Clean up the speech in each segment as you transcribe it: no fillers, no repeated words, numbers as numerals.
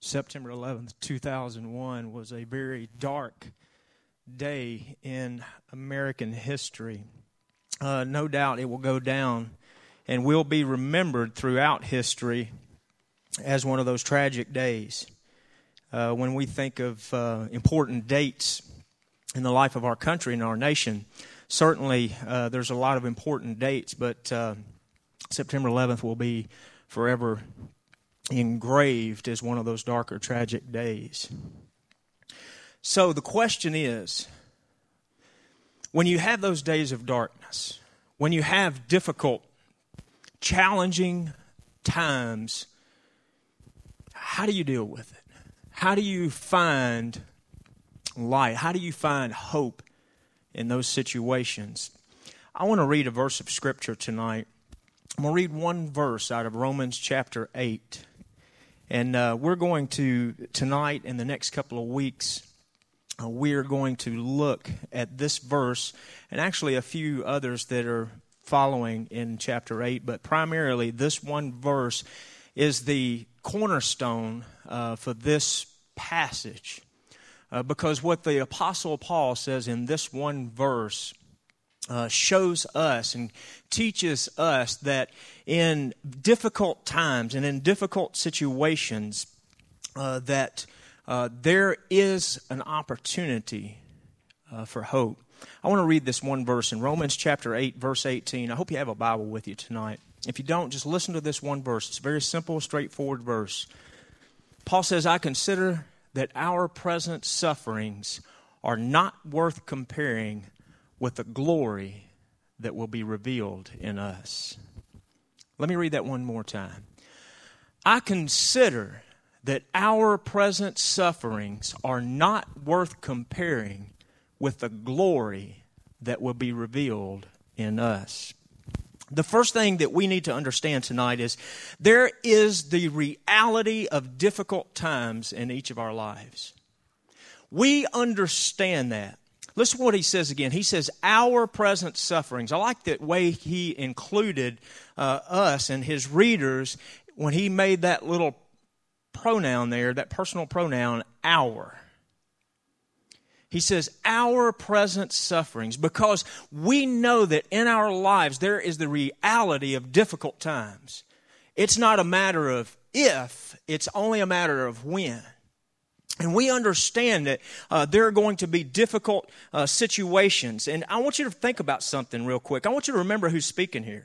September 11th, 2001 was a very dark day in American history. No doubt it will go down and will be remembered throughout history as one of those tragic days. When we think of important dates in the life of our country and our nation, certainly there's a lot of important dates, but September 11th will be forever engraved as one of those darker, tragic days. So the question is, when you have those days of darkness, when you have difficult, challenging times, how do you deal with it? How do you find light? How do you find hope in those situations? I want to read a verse of Scripture tonight. I'm going to read one verse out of Romans chapter 8. And we're going to, tonight and the next couple of weeks, we're going to look at this verse and actually a few others that are following in chapter 8. But primarily, this one verse is the cornerstone for this passage. Because what the Apostle Paul says in this one verse shows us and teaches us that in difficult times and in difficult situations that there is an opportunity for hope. I want to read this one verse in Romans chapter 8, verse 18. I hope you have a Bible with you tonight. If you don't, just listen to this one verse. It's a very simple, straightforward verse. Paul says, I consider that our present sufferings are not worth comparing with the glory that will be revealed in us. Let me read that one more time. I consider that our present sufferings are not worth comparing with the glory that will be revealed in us. The first thing that we need to understand tonight is there is the reality of difficult times in each of our lives. We understand that. Listen to what he says again. He says, our present sufferings. I like the way he included us and his readers when he made that little pronoun there, that personal pronoun, our. He says, our present sufferings, because we know that in our lives there is the reality of difficult times. It's not a matter of if, it's only a matter of when. And we understand that there are going to be difficult situations. And I want you to think about something real quick. I want you to remember who's speaking here.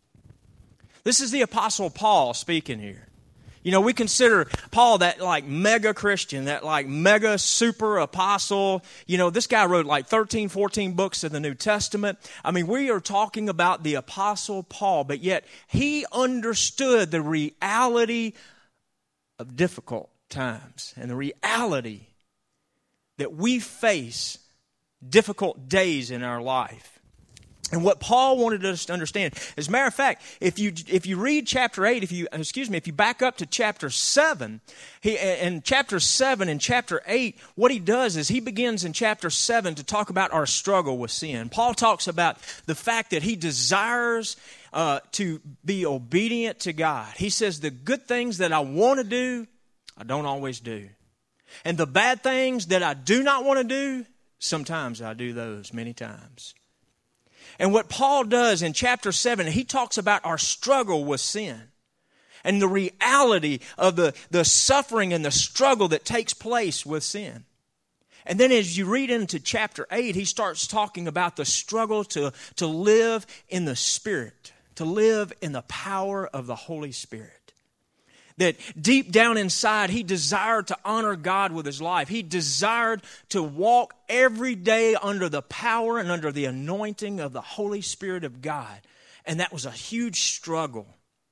This is the Apostle Paul speaking here. You know, we consider Paul that like mega Christian, that like mega super apostle. You know, this guy wrote like 13, 14 books of the New Testament. I mean, we are talking about the Apostle Paul, but yet he understood the reality of difficult times and the reality that we face difficult days in our life. And what Paul wanted us to understand, as a matter of fact, if you read chapter 8, if you back up to chapter 7, in chapter 7 and chapter 8, what he does is he begins in chapter 7 to talk about our struggle with sin. Paul talks about the fact that he desires to be obedient to God. He says, the good things that I want to do, I don't always do. And the bad things that I do not want to do, sometimes I do those many times. And what Paul does in chapter 7, he talks about our struggle with sin and the reality of the suffering and the struggle that takes place with sin. And then as you read into chapter 8, he starts talking about the struggle to live in the Spirit, to live in the power of the Holy Spirit. That deep down inside, he desired to honor God with his life. He desired to walk every day under the power and under the anointing of the Holy Spirit of God. And that was a huge struggle.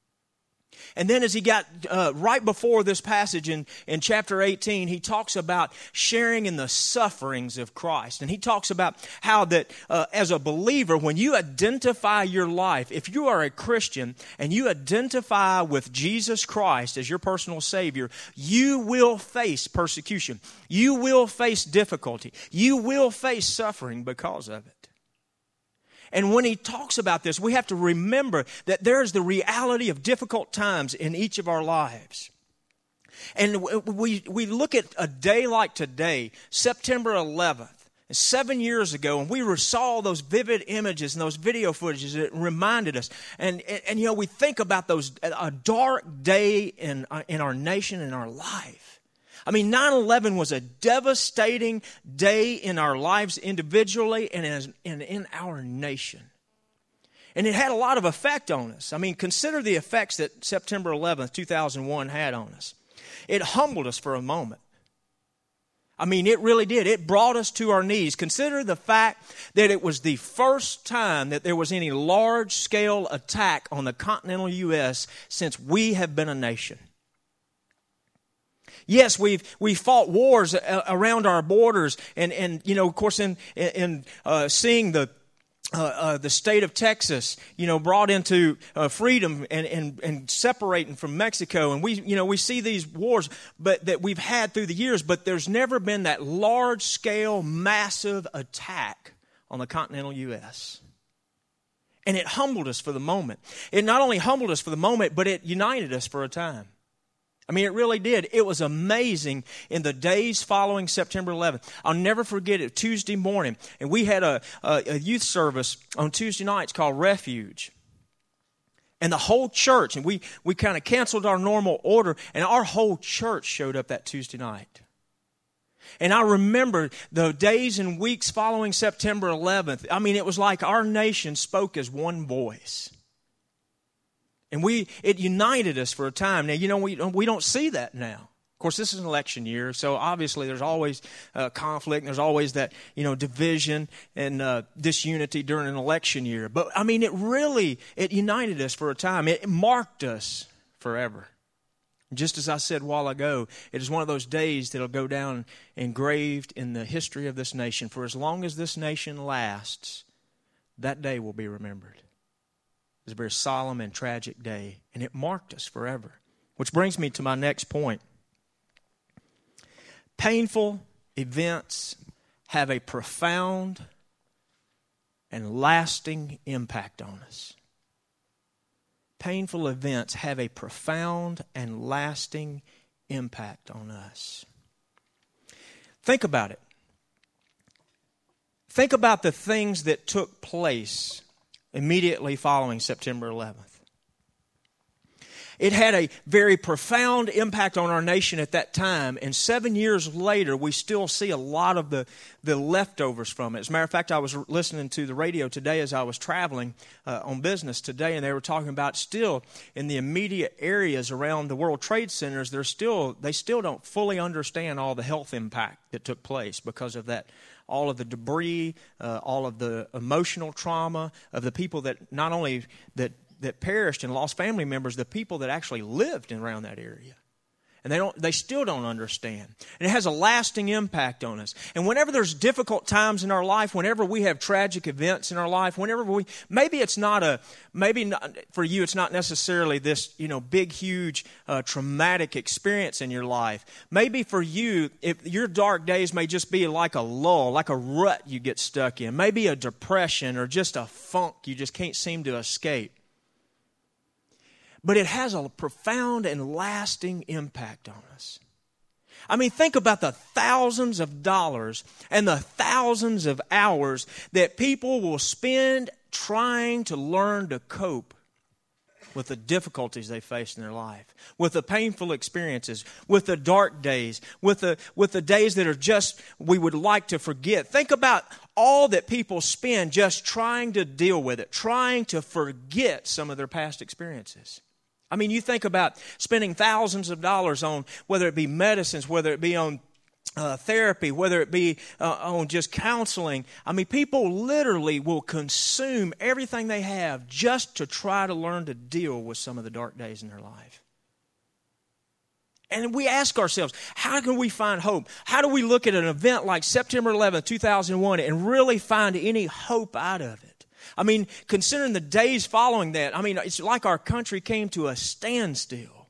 And then as he got right before this passage in chapter 18, he talks about sharing in the sufferings of Christ. And he talks about how that as a believer, when you identify your life, if you are a Christian and you identify with Jesus Christ as your personal Savior, you will face persecution. You will face difficulty. You will face suffering because of it. And when he talks about this, we have to remember that there is the reality of difficult times in each of our lives. And we look at a day like today, September 11th, 7 years ago, and we saw those vivid images and those video footages that reminded us. And we think about a dark day in our nation, in our life. I mean, 9/11 was a devastating day in our lives individually and in our nation. And it had a lot of effect on us. I mean, consider the effects that September 11th, 2001 had on us. It humbled us for a moment. I mean, it really did. It brought us to our knees. Consider the fact that it was the first time that there was any large-scale attack on the continental U.S. since we have been a nation. Yes, we fought wars around our borders, and of course, in seeing the state of Texas, brought into freedom and separating from Mexico. And we see these wars that we've had through the years, but there's never been that large-scale, massive attack on the continental U.S. And it humbled us for the moment. It not only humbled us for the moment, but it united us for a time. I mean, it really did. It was amazing in the days following September 11th. I'll never forget it, Tuesday morning. And we had a youth service on Tuesday nights called Refuge. And the whole church, and we kind of canceled our normal order, and our whole church showed up that Tuesday night. And I remember the days and weeks following September 11th. I mean, it was like our nation spoke as one voice. And it united us for a time. Now, we don't see that now. Of course, this is an election year, so obviously there's always conflict, and there's always that, division and disunity during an election year. But, I mean, it united us for a time. It marked us forever. Just as I said a while ago, it is one of those days that will go down engraved in the history of this nation. For as long as this nation lasts, that day will be remembered. It was a very solemn and tragic day, and it marked us forever. Which brings me to my next point. Painful events have a profound and lasting impact on us. Painful events have a profound and lasting impact on us. Think about it. Think about the things that took place immediately following September 11th. It had a very profound impact on our nation at that time, and 7 years later, we still see a lot of the leftovers from it. As a matter of fact, I was listening to the radio today as I was traveling on business today, and they were talking about still in the immediate areas around the World Trade Centers, they still don't fully understand all the health impact that took place because of that. All of the debris, all of the emotional trauma of the people that not only that perished and lost family members, the people that actually lived around that area. And they still don't understand. And it has a lasting impact on us. And whenever there's difficult times in our life, whenever we have tragic events in our life, maybe for you it's not necessarily this, big, huge, traumatic experience in your life. Maybe for you, if your dark days may just be like a lull, like a rut you get stuck in. Maybe a depression or just a funk you just can't seem to escape. But it has a profound and lasting impact on us. I mean, think about the thousands of dollars and the thousands of hours that people will spend trying to learn to cope with the difficulties they face in their life, with the painful experiences, with the dark days, with the days that are just we would like to forget. Think about all that people spend just trying to deal with it, trying to forget some of their past experiences. I mean, you think about spending thousands of dollars on whether it be medicines, whether it be on therapy, whether it be on just counseling. I mean, people literally will consume everything they have just to try to learn to deal with some of the dark days in their life. And we ask ourselves, how can we find hope? How do we look at an event like September 11th, 2001 and really find any hope out of it? I mean, considering the days following that, I mean, it's like our country came to a standstill.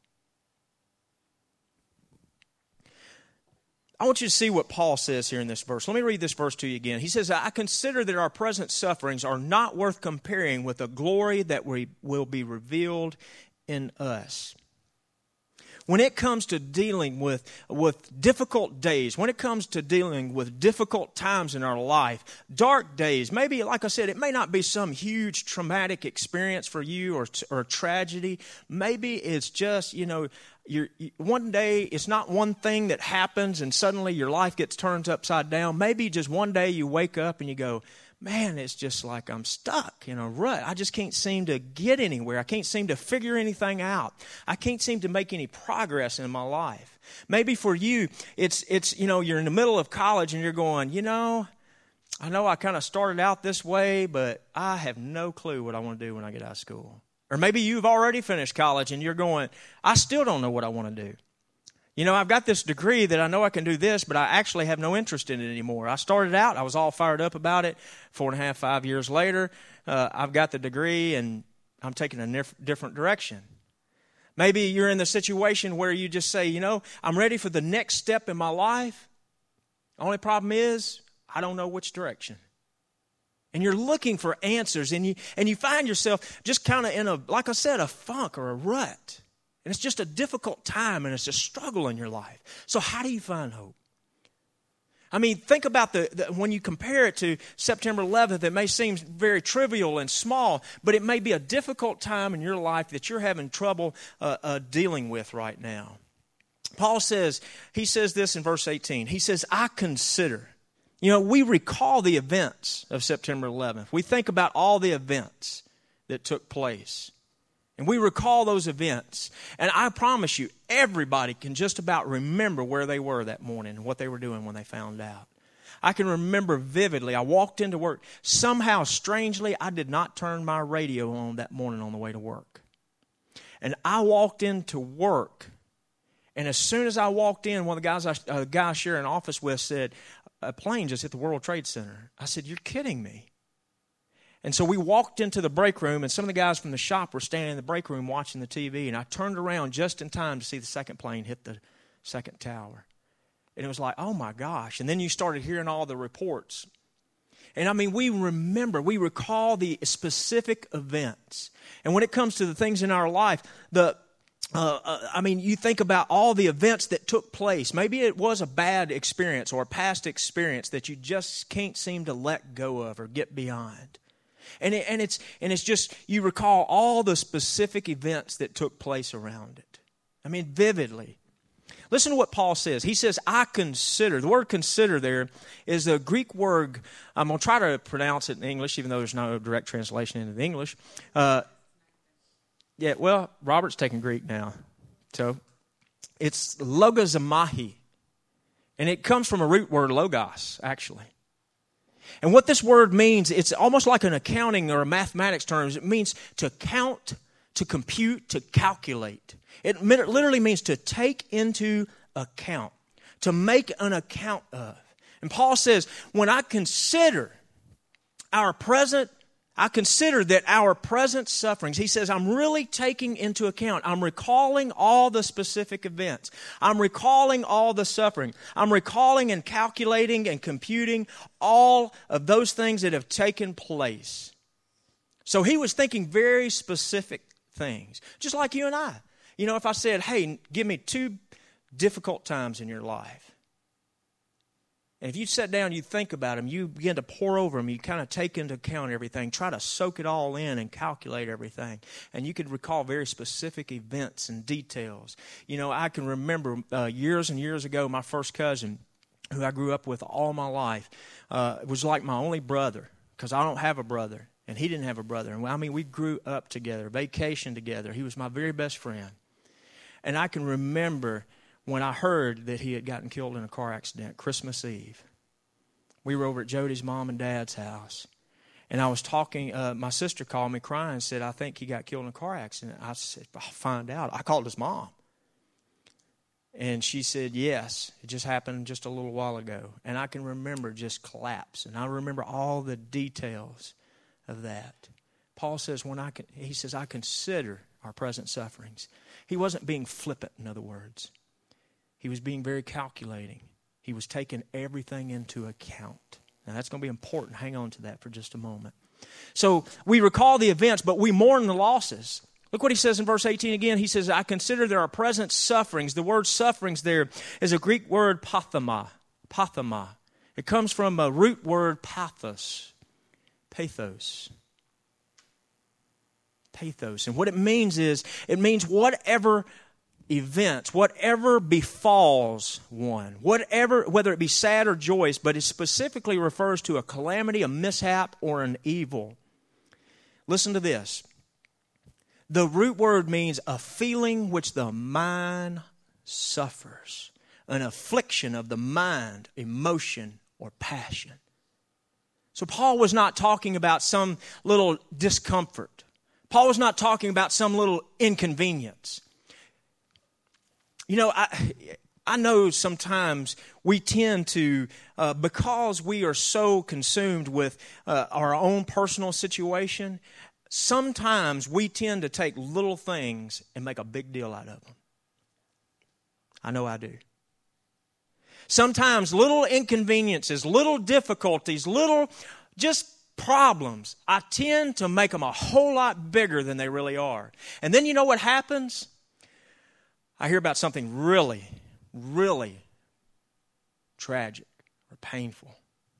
I want you to see what Paul says here in this verse. Let me read this verse to you again. He says, I consider that our present sufferings are not worth comparing with the glory that will be revealed in us. when it comes to dealing with difficult days, when it comes to dealing with difficult times in our life, dark days, maybe, like I said, it may not be some huge traumatic experience for you or tragedy. Maybe it's just, one day it's not one thing that happens and suddenly your life gets turned upside down. Maybe just one day you wake up and you go, man, it's just like I'm stuck in a rut. I just can't seem to get anywhere. I can't seem to figure anything out. I can't seem to make any progress in my life. Maybe for you, it's you're in the middle of college and you're going, I know I kind of started out this way, but I have no clue what I want to do when I get out of school. Or maybe you've already finished college and you're going, I still don't know what I want to do. I've got this degree that I know I can do this, but I actually have no interest in it anymore. I started out, I was all fired up about it. 4.5, 5 years later, I've got the degree and I'm taking a different direction. Maybe you're in the situation where you just say, I'm ready for the next step in my life. Only problem is, I don't know which direction. And you're looking for answers, and you find yourself just kind of in like I said, a funk or a rut. And it's just a difficult time, and it's a struggle in your life. So how do you find hope? I mean, think about when you compare it to September 11th, it may seem very trivial and small, but it may be a difficult time in your life that you're having trouble dealing with right now. Paul says this in verse 18. He says, I consider. We recall the events of September 11th. We think about all the events that took place. And we recall those events. And I promise you, everybody can just about remember where they were that morning and what they were doing when they found out. I can remember vividly. I walked into work. Somehow, strangely, I did not turn my radio on that morning on the way to work. And I walked into work. And as soon as I walked in, one of the guys I share an office with said, a plane just hit the World Trade Center. I said, you're kidding me. And so we walked into the break room, and some of the guys from the shop were standing in the break room watching the TV, and I turned around just in time to see the second plane hit the second tower. And it was like, oh my gosh. And then you started hearing all the reports. And I mean, we recall the specific events. And when it comes to the things in our life, you think about all the events that took place. Maybe it was a bad experience or a past experience that you just can't seem to let go of or get beyond. And it's just, you recall all the specific events that took place around it. I mean, vividly. Listen to what Paul says. He says, I consider. The word consider there is a Greek word. I'm going to try to pronounce it in English, even though there's no direct translation into the English. Robert's taking Greek now. So it's logosomai. And it comes from a root word, logos, actually. And what this word means, it's almost like an accounting or a mathematics terms. It means to count, to compute, to calculate. It literally means to take into account, to make an account of. And Paul says, when I consider that our present sufferings, he says, I'm really taking into account. I'm recalling all the specific events. I'm recalling all the suffering. I'm recalling and calculating and computing all of those things that have taken place. So he was thinking very specific things, just like you and I. If I said, hey, give me 2 difficult times in your life. And if you sit down, you think about them, you begin to pour over them, you kind of take into account everything, try to soak it all in and calculate everything. And you could recall very specific events and details. I can remember years and years ago, my first cousin, who I grew up with all my life, was like my only brother, because I don't have a brother, and he didn't have a brother. And we grew up together, vacationed together. He was my very best friend. And I can remember when I heard that he had gotten killed in a car accident, Christmas Eve. We were over at Jody's mom and dad's house. And I was talking, my sister called me crying and said, I think he got killed in a car accident. I said, I'll find out. I called his mom. And she said, yes, it just happened just a little while ago. And I can remember just collapse. And I remember all the details of that. Paul says, he says, I consider our present sufferings. He wasn't being flippant, in other words. He was being very calculating. He was taking everything into account. Now, that's going to be important. Hang on to that for just a moment. So we recall the events, but we mourn the losses. Look what he says in verse 18 again. He says, I consider there are present sufferings. The word sufferings there is a Greek word pathema. Pathema. It comes from a root word pathos. Pathos. Pathos. And what it means is, it means whatever events, whatever befalls one, whatever, whether it be sad or joyous, but it specifically refers to a calamity, a mishap, or an evil. Listen to this. The root word means a feeling which the mind suffers, an affliction of the mind, emotion, or passion. So Paul was not talking about some little discomfort. Paul was not talking about some little inconvenience. You know, I know sometimes we tend to, because we are so consumed with our own personal situation, sometimes we tend to take little things and make a big deal out of them. I know I do. Sometimes little inconveniences, little difficulties, little just problems, I tend to make them a whole lot bigger than they really are. And then you know what happens? I hear about something really, really tragic or painful.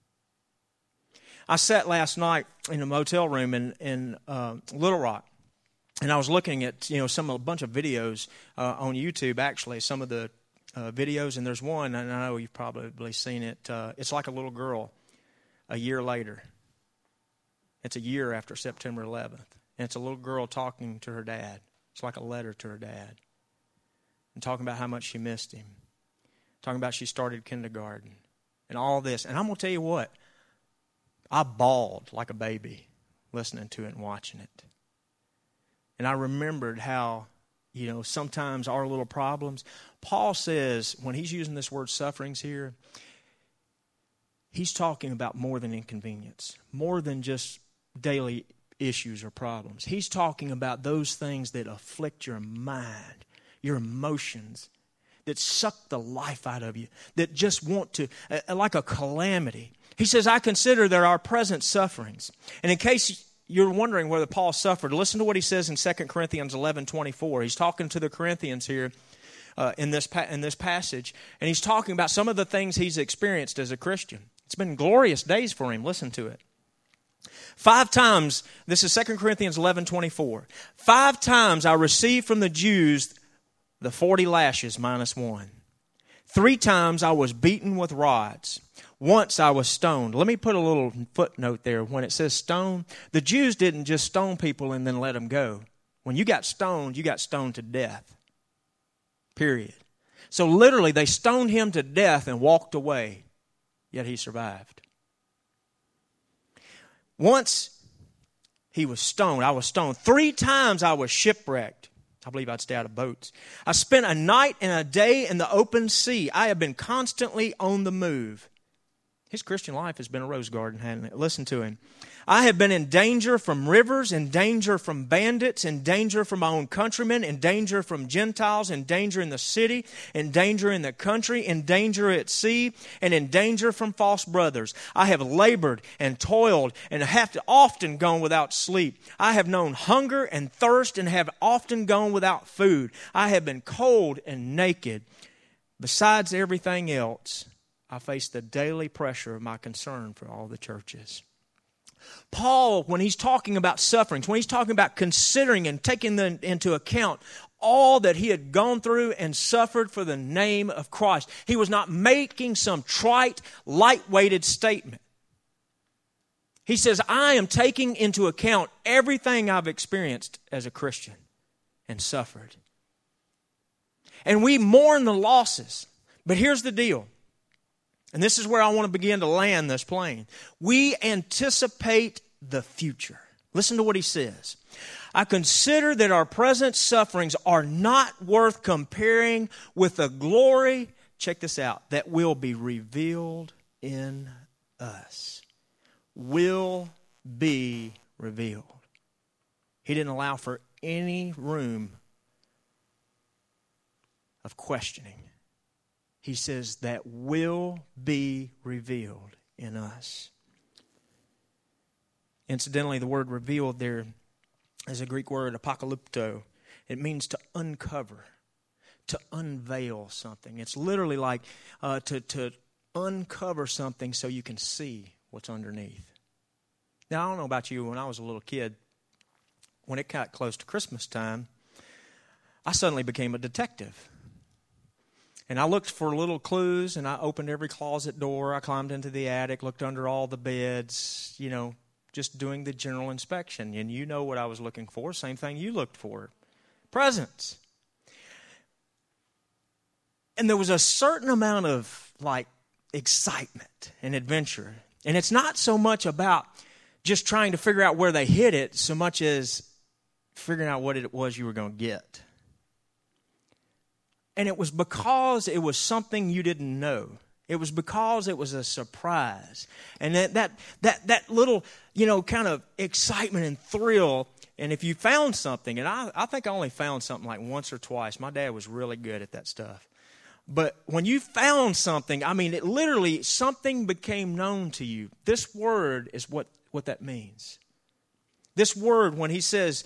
I sat last night in a motel room in Little Rock, and I was looking at a bunch of videos on YouTube. Actually, some of the videos, and there's one, and I know you've probably seen it. It's like a little girl a year later. It's a year after September 11th, and it's a little girl talking to her dad. It's like a letter to her dad, and talking about how much she missed him, talking about she started kindergarten, and all this. And I'm going to tell you what. I bawled like a baby listening to it and watching it. And I remembered how, sometimes our little problems. Paul says, when he's using this word sufferings here, he's talking about more than inconvenience, more than just daily issues or problems. He's talking about those things that afflict your mind, your emotions, that suck the life out of you, that just want to, like a calamity. He says, I consider there are present sufferings. And in case you're wondering whether Paul suffered, listen to what he says in 2 Corinthians 11:24. He's talking to the Corinthians here in this passage, and he's talking about some of the things he's experienced as a Christian. It's been glorious days for him. Listen to it. 5 times, this is 2 Corinthians 11:24. 5 times I received from the Jews the 40 lashes minus 1. 3 times I was beaten with rods. Once I was stoned. Let me put a little footnote there. When it says stone, the Jews didn't just stone people and then let them go. When you got stoned to death. Period. So literally, they stoned him to death and walked away. Yet he survived. Once he was stoned. I was stoned. 3 times I was shipwrecked. I believe I'd stay out of boats. I spent a night and a day in the open sea. I have been constantly on the move. His Christian life has been a rose garden, hasn't it? Listen to him. I have been in danger from rivers, in danger from bandits, in danger from my own countrymen, in danger from Gentiles, in danger in the city, in danger in the country, in danger at sea, and in danger from false brothers. I have labored and toiled and have often gone without sleep. I have known hunger and thirst and have often gone without food. I have been cold and naked. Besides everything else, I face the daily pressure of my concern for all the churches. Paul, when he's talking about sufferings, when he's talking about considering and taking into account all that he had gone through and suffered for the name of Christ, he was not making some trite, light-weighted statement. He says, I am taking into account everything I've experienced as a Christian and suffered. And we mourn the losses. But here's the deal. And this is where I want to begin to land this plane. We anticipate the future. Listen to what he says. I consider that our present sufferings are not worth comparing with the glory, check this out, that will be revealed in us. Will be revealed. He didn't allow for any room of questioning. He says that will be revealed in us. Incidentally, the word revealed there is a Greek word, apocalypto. It means to uncover, to unveil something. It's literally like to uncover something so you can see what's underneath. Now, I don't know about you, when I was a little kid, when it got close to Christmas time, I suddenly became a detective. And I looked for little clues, and I opened every closet door. I climbed into the attic, looked under all the beds, just doing the general inspection. And you know what I was looking for, same thing you looked for. Presents. And there was a certain amount of, excitement and adventure. And it's not so much about just trying to figure out where they hid it, so much as figuring out what it was you were going to get. And it was because it was something you didn't know. It was because it was a surprise. And that little, kind of excitement and thrill. And if you found something, and I think I only found something like once or twice. My dad was really good at that stuff. But when you found something, it literally, something became known to you. This word is what that means. This word, when he says,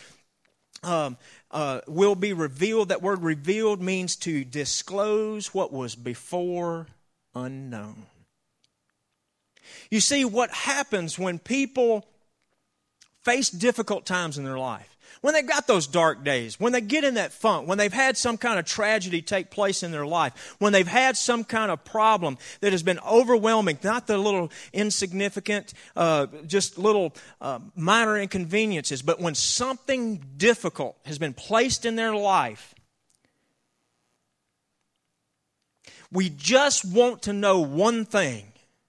will be revealed. That word revealed means to disclose what was before unknown. You see, what happens when people face difficult times in their life, when they've got those dark days, when they get in that funk, when they've had some kind of tragedy take place in their life, when they've had some kind of problem that has been overwhelming, not the little insignificant, just little minor inconveniences, but when something difficult has been placed in their life, we just want to know one thing,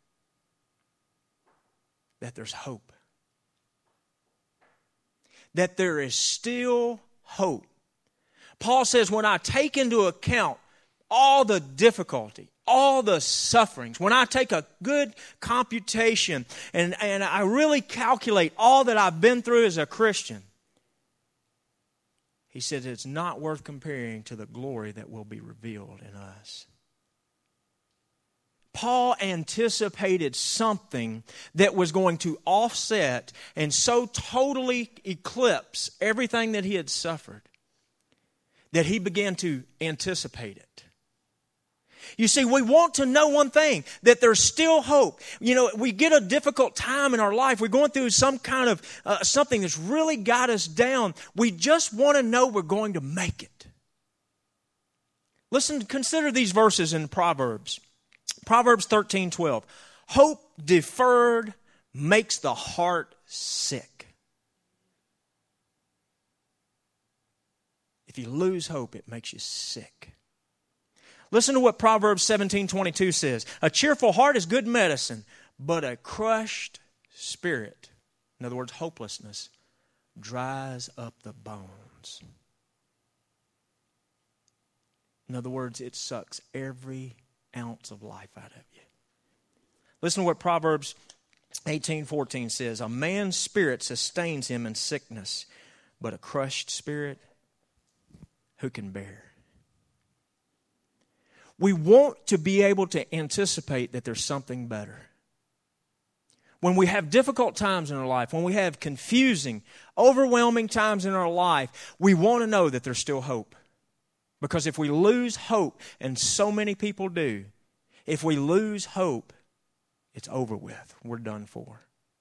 that there's hope. That there is still hope. Paul says, when I take into account all the difficulty, all the sufferings, when I take a good computation and I really calculate all that I've been through as a Christian, he said it's not worth comparing to the glory that will be revealed in us. Paul anticipated something that was going to offset and so totally eclipse everything that he had suffered that he began to anticipate it. You see, we want to know one thing, that there's still hope. We get a difficult time in our life. We're going through some kind of something that's really got us down. We just want to know we're going to make it. Listen, consider these verses in Proverbs. Proverbs 13:12. Hope deferred makes the heart sick. If you lose hope, it makes you sick. Listen to what Proverbs 17:22 says. A cheerful heart is good medicine, but a crushed spirit, in other words, hopelessness, dries up the bones. In other words, it sucks every ounce of life out of you. Listen to what Proverbs 18:14 says. A man's spirit sustains him in sickness, but a crushed spirit, who can bear? We want to be able to anticipate that there's something better. When we have difficult times in our life, when we have confusing, overwhelming times in our life, we want to know that there's still hope. Because if we lose hope, and so many people do, if we lose hope, it's over with. We're done for.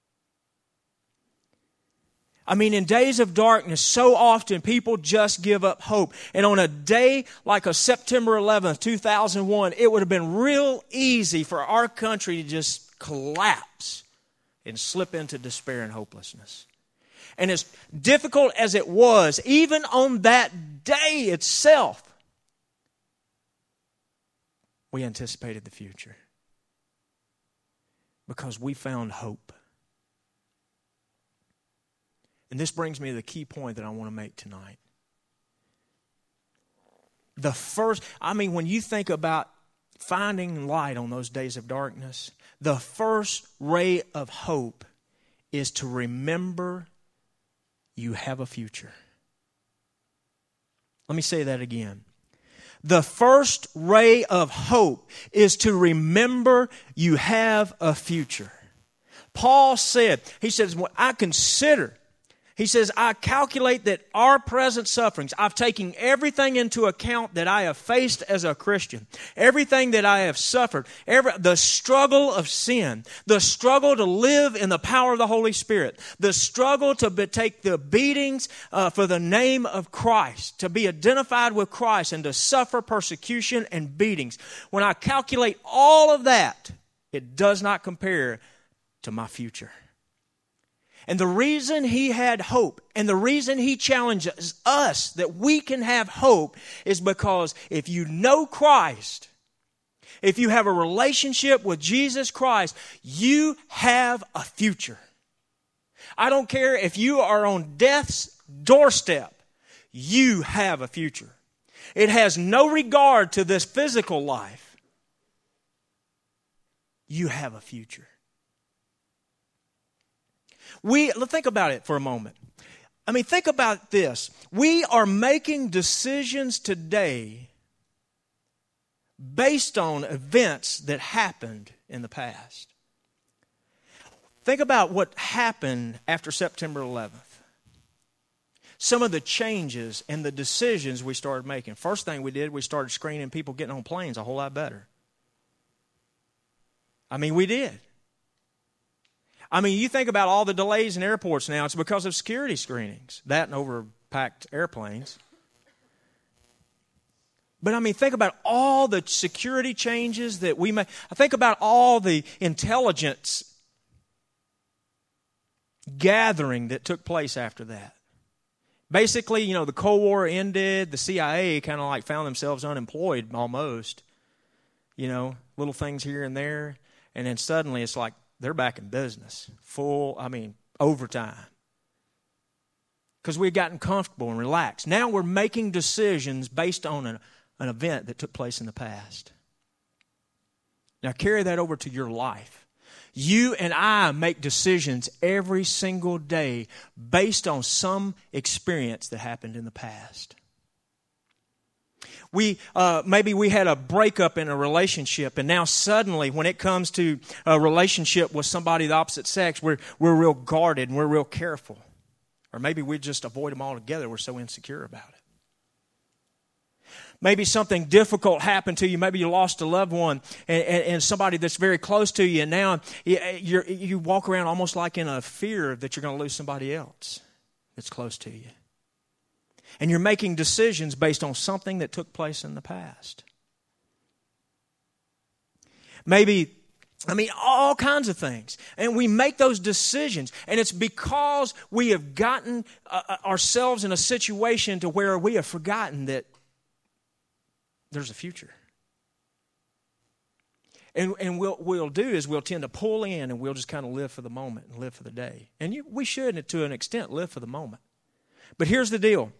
In days of darkness, so often people just give up hope. And on a day like a September 11th, 2001, it would have been real easy for our country to just collapse and slip into despair and hopelessness. And as difficult as it was, even on that day itself, we anticipated the future because we found hope. And this brings me to the key point that I want to make tonight. When you think about finding light on those days of darkness, the first ray of hope is to remember you have a future. Let me say that again. The first ray of hope is to remember you have a future. Paul said, he says, what I consider He says, I calculate that our present sufferings, I've taken everything into account that I have faced as a Christian, everything that I have suffered, the struggle of sin, the struggle to live in the power of the Holy Spirit, the struggle to take the beatings for the name of Christ, to be identified with Christ and to suffer persecution and beatings. When I calculate all of that, it does not compare to my future. And the reason he had hope and the reason he challenges us that we can have hope is because if you know Christ, if you have a relationship with Jesus Christ, you have a future. I don't care if you are on death's doorstep, you have a future. It has no regard to this physical life. You have a future. Let's think about it for a moment. I mean, think about this. We are making decisions today based on events that happened in the past. Think about what happened after September 11th. Some of the changes and the decisions we started making. First thing we did, we started screening people getting on planes a whole lot better. I mean, we did. I mean, you think about all the delays in airports now, it's because of security screenings. That and overpacked airplanes. But I mean, think about all the security changes that we make. I think about all the intelligence gathering that took place after that. Basically, you know, the Cold War ended. The CIA kind of like found themselves unemployed almost. You know, little things here and there. And then suddenly it's like, they're back in business, overtime. Because we had gotten comfortable and relaxed. Now we're making decisions based on an event that took place in the past. Now carry that over to your life. You and I make decisions every single day based on some experience that happened in the past. Maybe we had a breakup in a relationship, and now suddenly when it comes to a relationship with somebody of the opposite sex, we're real guarded and we're real careful. Or maybe we just avoid them altogether. We're so insecure about it. Maybe something difficult happened to you. Maybe you lost a loved one and somebody that's very close to you, and now you walk around almost like in a fear that you're going to lose somebody else that's close to you. And you're making decisions based on something that took place in the past. Maybe, all kinds of things. And we make those decisions. And it's because we have gotten ourselves in a situation to where we have forgotten that there's a future. And what we'll do is we'll tend to pull in and we'll just kind of live for the moment and live for the day. And we should, to an extent, live for the moment. But here's the deal.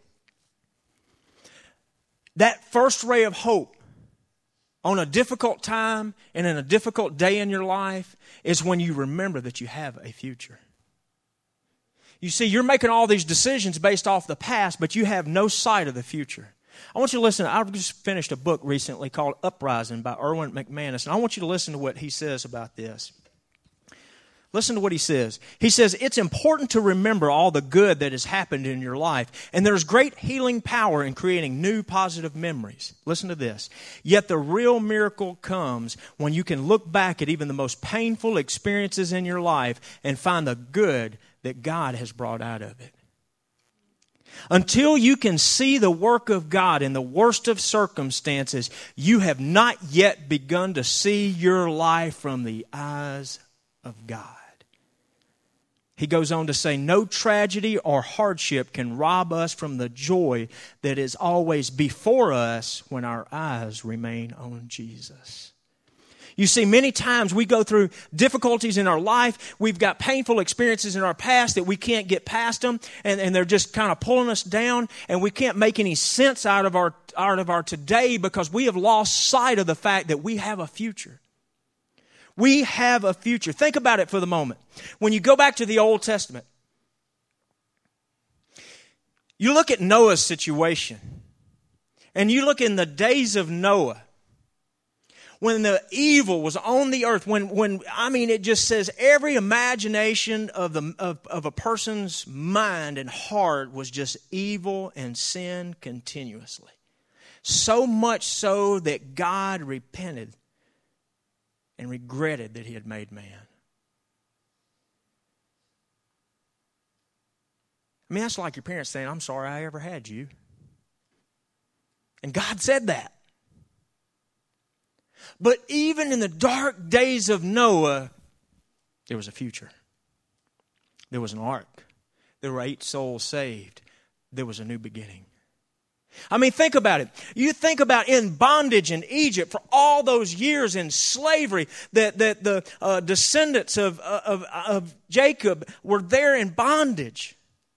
That first ray of hope on a difficult time and in a difficult day in your life is when you remember that you have a future. You see, you're making all these decisions based off the past, but you have no sight of the future. I want you to listen. I just finished a book recently called Uprising by Erwin McManus, and I want you to listen to what he says about this. Listen to what he says. He says, it's important to remember all the good that has happened in your life, and there's great healing power in creating new positive memories. Listen to this. Yet the real miracle comes when you can look back at even the most painful experiences in your life and find the good that God has brought out of it. Until you can see the work of God in the worst of circumstances, you have not yet begun to see your life from the eyes of God. He goes on to say, no tragedy or hardship can rob us from the joy that is always before us when our eyes remain on Jesus. You see, many times we go through difficulties in our life. We've got painful experiences in our past that we can't get past them, and they're just kind of pulling us down, and we can't make any sense out of our today because we have lost sight of the fact that we have a future. We have a future. Think about it for the moment. When you go back to the Old Testament, you look at Noah's situation, and you look in the days of Noah. when the evil was on the earth, it just says every imagination of a person's mind and heart was just evil and sin continuously. So much so that God repented and regretted that he had made man. I mean, that's like your parents saying, I'm sorry I ever had you. And God said that. But even in the dark days of Noah, there was a future. There was an ark. There were 8 souls saved. There was a new beginning. I mean, think about it. You think about in bondage in Egypt for all those years in slavery, that the descendants of Jacob were there in bondage.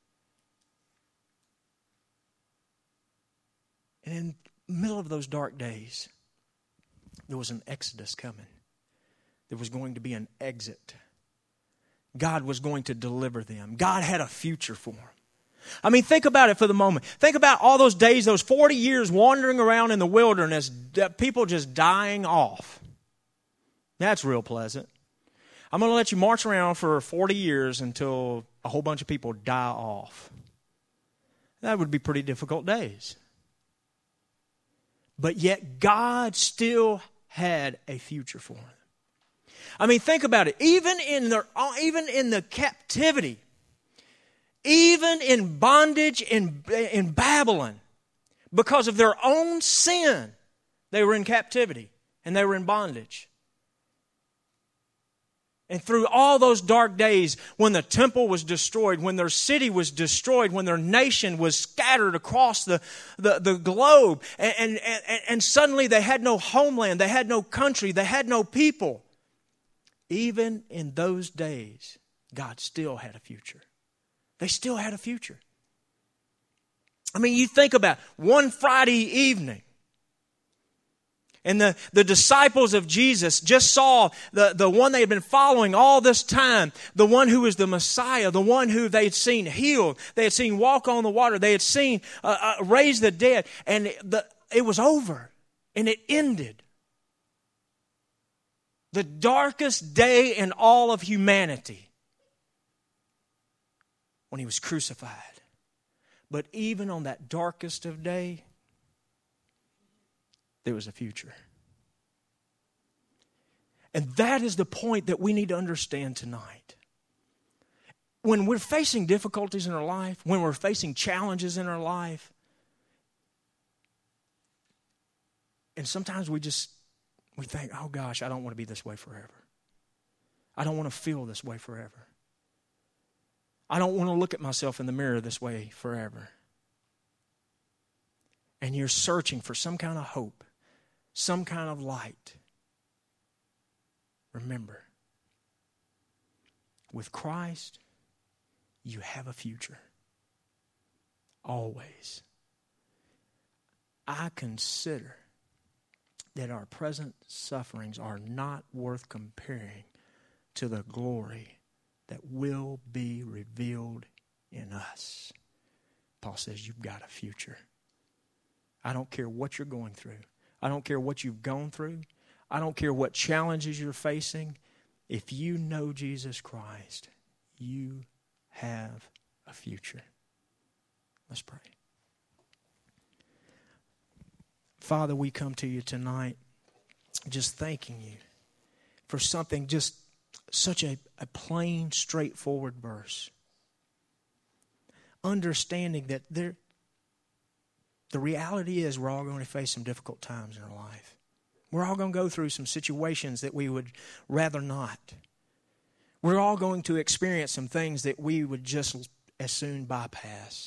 And in the middle of those dark days, there was an exodus coming. There was going to be an exit. God was going to deliver them. God had a future for them. I mean, think about it for the moment. Think about all those days, those 40 years wandering around in the wilderness, people just dying off. That's real pleasant. I'm going to let you march around for 40 years until a whole bunch of people die off. That would be pretty difficult days. But yet God still had a future for them. I mean, think about it. Even in the captivity, even in bondage in Babylon, because of their own sin, they were in captivity and they were in bondage. And through all those dark days, when the temple was destroyed, when their city was destroyed, when their nation was scattered across the globe, and suddenly they had no homeland, they had no country, they had no people. Even in those days, God still had a future. They still had a future. I mean, you think about one Friday evening, and the disciples of Jesus just saw the one they had been following all this time, the one who was the Messiah, the one who they had seen healed, they had seen walk on the water, they had seen raise the dead, and it was over, and it ended. The darkest day in all of humanity, when he was crucified. But even on that darkest of day, there was a future. And that is the point that we need to understand tonight. When we're facing difficulties in our life, when we're facing challenges in our life, and sometimes we think, oh gosh, I don't want to be this way forever. I don't want to feel this way forever. I don't want to look at myself in the mirror this way forever. And you're searching for some kind of hope, some kind of light. Remember, with Christ, you have a future. Always. I consider that our present sufferings are not worth comparing to the glory that will be revealed in us. Paul says you've got a future. I don't care what you're going through. I don't care what you've gone through. I don't care what challenges you're facing. If you know Jesus Christ, you have a future. Let's pray. Father, we come to you tonight just thanking you for something, just such a plain, straightforward verse. Understanding that the reality is we're all going to face some difficult times in our life. We're all going to go through some situations that we would rather not. We're all going to experience some things that we would just as soon bypass.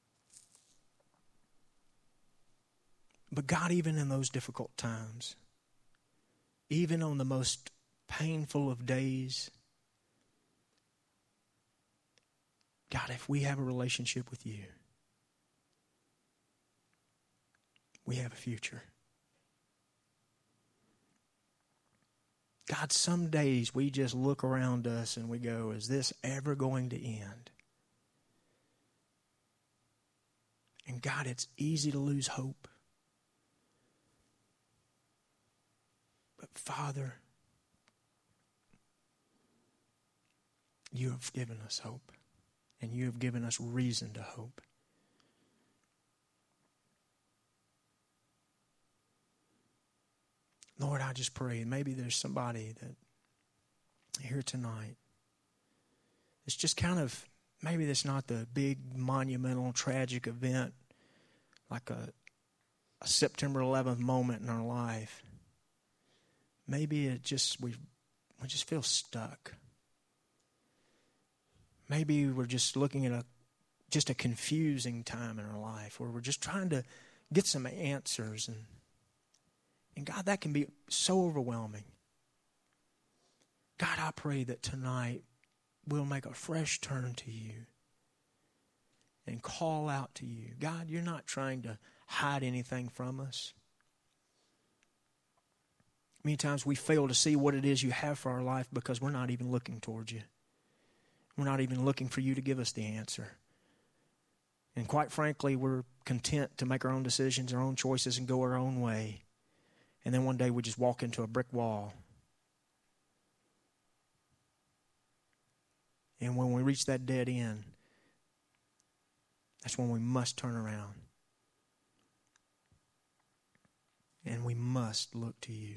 But God, even in those difficult times, even on the most painful of days, God, if we have a relationship with you, we have a future. God, some days we just look around us and we go, is this ever going to end? And God, it's easy to lose hope. But Father, you have given us hope, and you have given us reason to hope. Lord, I just pray, maybe there's somebody that here tonight, it's just kind of, maybe that's not the big, monumental, tragic event like a September 11th moment in our life. Maybe it just, we just feel stuck. Maybe we're just looking at a confusing time in our life where we're just trying to get some answers. And God, that can be so overwhelming. God, I pray that tonight we'll make a fresh turn to you and call out to you. God, you're not trying to hide anything from us. Many times we fail to see what it is you have for our life because we're not even looking towards you. We're not even looking for you to give us the answer. And quite frankly, we're content to make our own decisions, our own choices, and go our own way. And then one day we just walk into a brick wall. And when we reach that dead end, that's when we must turn around. And we must look to you.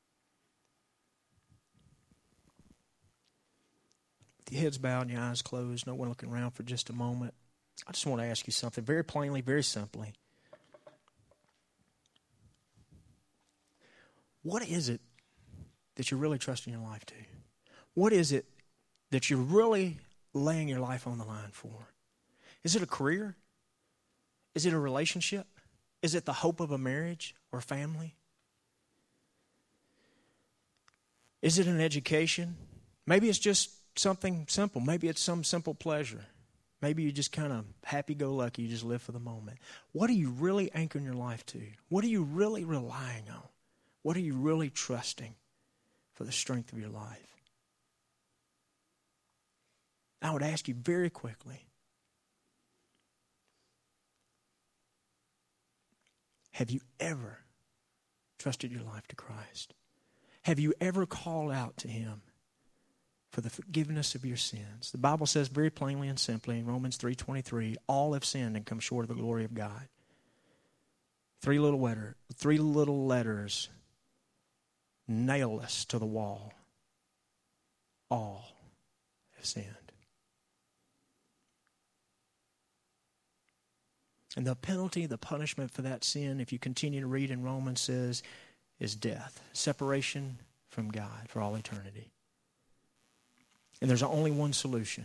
With your heads bowed and your eyes closed, no one looking around for just a moment, I just want to ask you something very plainly, very simply. What is it that you're really trusting your life to? What is it that you're really laying your life on the line for? Is it a career? Is it a relationship? Is it the hope of a marriage or family? Is it an education? Maybe it's just something simple. Maybe it's some simple pleasure. Maybe you're just kind of happy-go-lucky. You just live for the moment. What are you really anchoring your life to? What are you really relying on? What are you really trusting for the strength of your life? I would ask you very quickly, have you ever trusted your life to Christ? Have you ever called out to Him for the forgiveness of your sins? The Bible says very plainly and simply in Romans 3:23, all have sinned and come short of the glory of God. Three little letters nail us to the wall. All have sinned. And the penalty, the punishment for that sin, if you continue to read in Romans, says, is death. Separation from God for all eternity. And there's only one solution.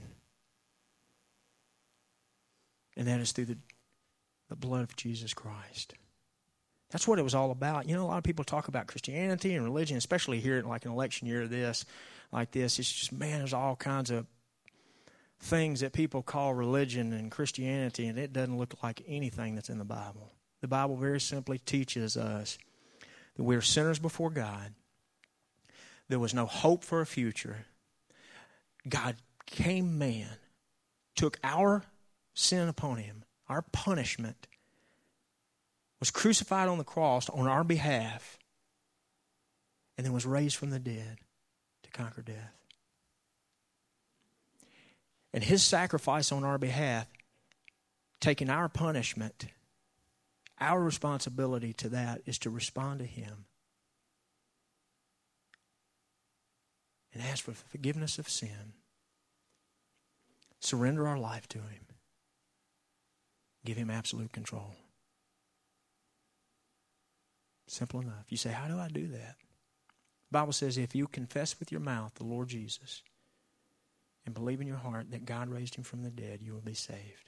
And that is through the blood of Jesus Christ. That's what it was all about. You know, a lot of people talk about Christianity and religion, especially here in like an election year like this. It's just, man, there's all kinds of things that people call religion and Christianity, and it doesn't look like anything that's in the Bible. The Bible very simply teaches us that we're sinners before God. There was no hope for a future. God became man, took our sin upon Him, our punishment, was crucified on the cross on our behalf, and then was raised from the dead to conquer death. And His sacrifice on our behalf, taking our punishment, our responsibility to that is to respond to Him and ask for forgiveness of sin, surrender our life to Him, give Him absolute control. Simple enough. You say, how do I do that? The Bible says if you confess with your mouth the Lord Jesus and believe in your heart that God raised Him from the dead, you will be saved.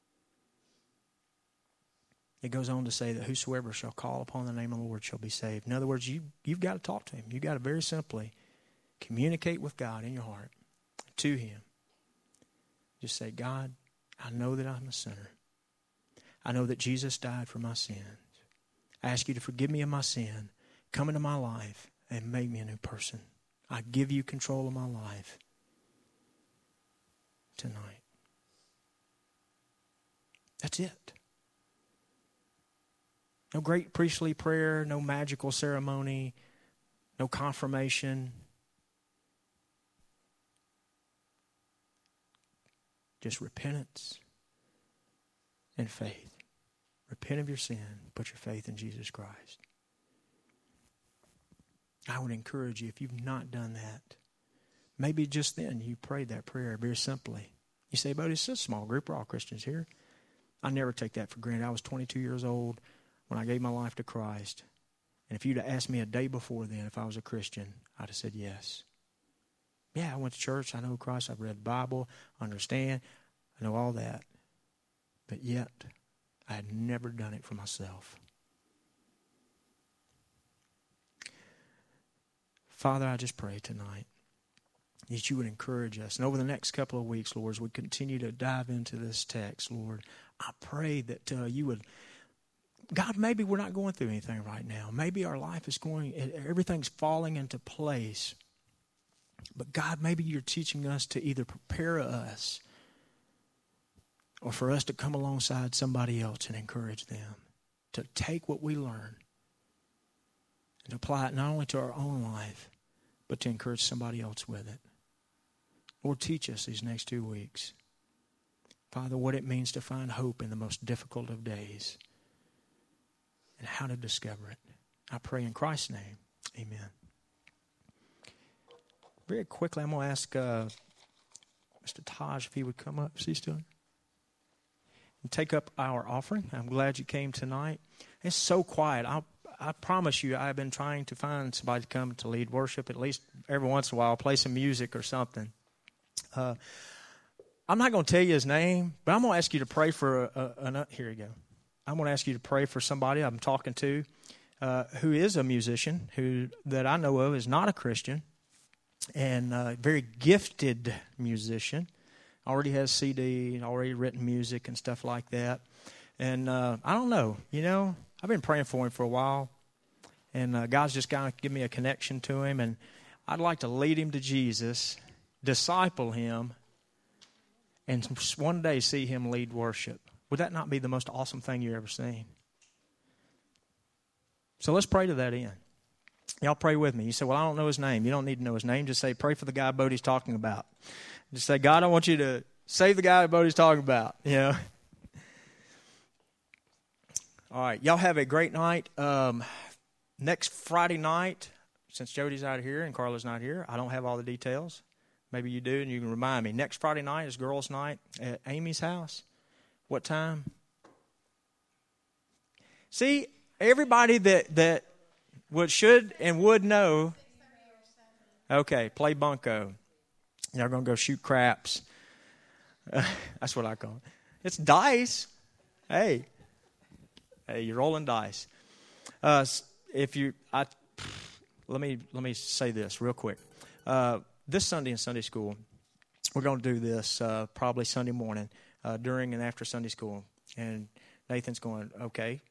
It goes on to say that whosoever shall call upon the name of the Lord shall be saved. In other words, you've got to talk to Him. You've got to very simply communicate with God in your heart to Him. Just say, God, I know that I'm a sinner. I know that Jesus died for my sins. I ask you to forgive me of my sin, come into my life, and make me a new person. I give you control of my life tonight. That's it. No great priestly prayer, no magical ceremony, no confirmation. Just repentance and faith. Repent of your sin. Put your faith in Jesus Christ. I would encourage you, if you've not done that, maybe just then you prayed that prayer very simply. You say, but it's a small group. We're all Christians here. I never take that for granted. I was 22 years old when I gave my life to Christ. And if you'd have asked me a day before then if I was a Christian, I'd have said yes. Yeah, I went to church. I know Christ. I've read the Bible. I understand. I know all that. But yet, I had never done it for myself. Father, I just pray tonight that you would encourage us. And over the next couple of weeks, Lord, as we continue to dive into this text, Lord, I pray that you would, God, maybe we're not going through anything right now. Maybe our life is everything's falling into place. But God, maybe you're teaching us to either prepare us or for us to come alongside somebody else and encourage them to take what we learn and apply it not only to our own life, but to encourage somebody else with it. Lord, teach us these next 2 weeks, Father, what it means to find hope in the most difficult of days and how to discover it. I pray in Christ's name, amen. Very quickly, I'm going to ask Mr. Taj if he would come up. Is he still here? And take up our offering. I'm glad you came tonight. It's so quiet. I promise you, I've been trying to find somebody to come to lead worship, at least every once in a while, play some music or something. I'm not going to tell you his name, but I'm going to ask you to pray for here you go. I'm going to ask you to pray for somebody I'm talking to who is a musician, who that I know of is not a Christian, and a very gifted musician. Already has CD, already written music and stuff like that. And I don't know, I've been praying for him for a while, and God's just got to give me a connection to him, and I'd like to lead him to Jesus, disciple him, and one day see him lead worship. Would that not be the most awesome thing you've ever seen? So let's pray to that end. Y'all pray with me. You say, well, I don't know his name. You don't need to know his name. Just say, pray for the guy Bodie's talking about. Just say, God, I want you to save the guy Bodie's talking about. All right, y'all have a great night. Next Friday night, since Jody's out here and Carla's not here, I don't have all the details. Maybe you do, and you can remind me. Next Friday night is girls' night at Amy's house. What time? See, everybody that should and would know. Okay, play bunco. Y'all going to go shoot craps. That's what I call it. It's dice. Hey, you're rolling dice. Let me say this real quick. This Sunday in Sunday school, we're going to do this probably Sunday morning during and after Sunday school. And Nathan's going, okay,